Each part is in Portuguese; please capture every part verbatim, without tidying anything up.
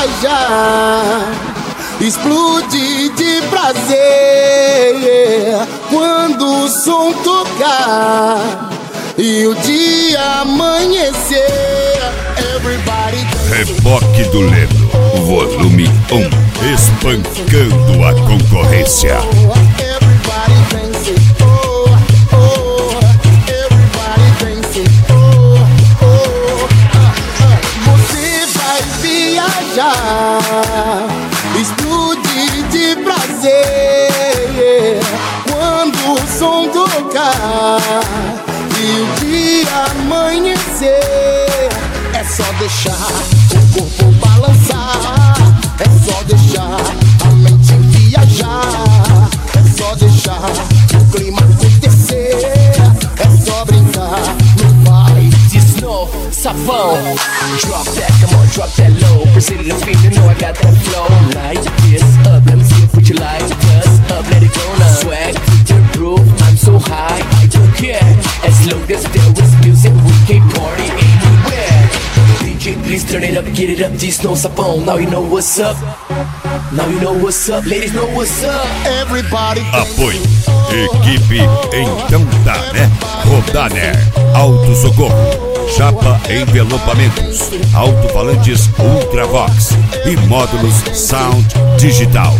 viajar, explodir de prazer quando o som tocar e o dia amanhecer. Everybody Reboque do Leno, volume um, espancando a concorrência. Everybody dancing, oh, oh, everybody dancing, oh, oh, ah, ah. Você vai viajar, explodir de prazer quando o som tocar e o dia amanhecer. É só deixar o corpo balançar, é só deixar a mente viajar, é só deixar o clima acontecer, é só brincar, não vai. Snow, Savon, drop that, come on, drop that low. Brazilian feet, you know I got that flow. Light this up, let me see what you like. Buzz up, let it go now. Swag, the groove, I'm so high, I don't care. As long as there is music, we can party anywhere. D J, please turn it up, get it up. Snow, Savon, now you know what's up. Now you know what's up, ladies know what's up. Everybody Apoio, equipe Então Tá, né? Rodaner, Auto Socorro, Chapa Envelopamentos, Alto-falantes Ultravox e módulos Sound Digital.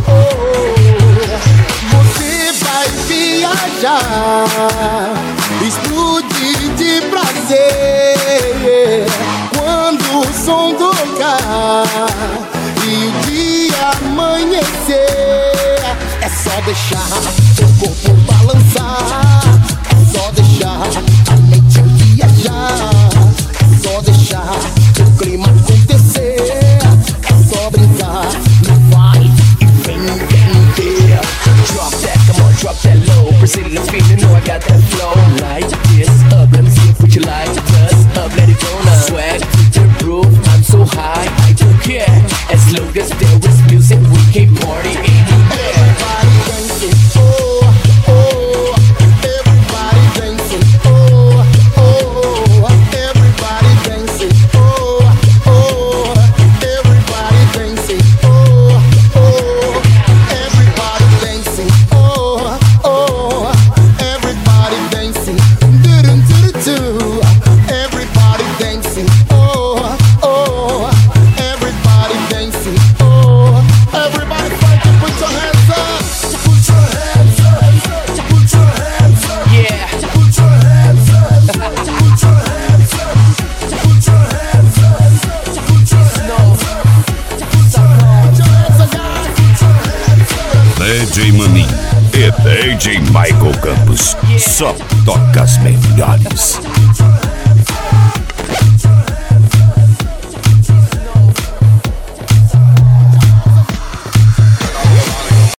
Você vai viajar, explodir de prazer quando o som tocar e o dia amanhecer. É só deixar o corpo balançar, é só deixar a mente viajar, é só deixar o clima acontecer, é só brincar, não vai e vem, vem ver. Drop that, come on, drop that low. Brazilian feet, you know I got that flow. Light this up, let me see what you like. Buzz up, let it go now. Swag, the groove, I'm so high, I don't care. As long as there is music, we can party anywhere. Everybody dancing, oh, oh, everybody dancing, oh, oh, everybody dancing, oh, oh, everybody dancing, oh, oh, everybody dancing, oh, oh, everybody dancing, do do do everybody dancing, oh, oh, everybody dancing, oh, everybody fight to put your hands up, put your hands up, put your hands up, Yeah. put your hands up, put your hands up, put your hands up, put your hands No. up, put your hands up, guys, put your hands up. D J Manin e D J Michael Campos, só toca as melhores. Put your hands up.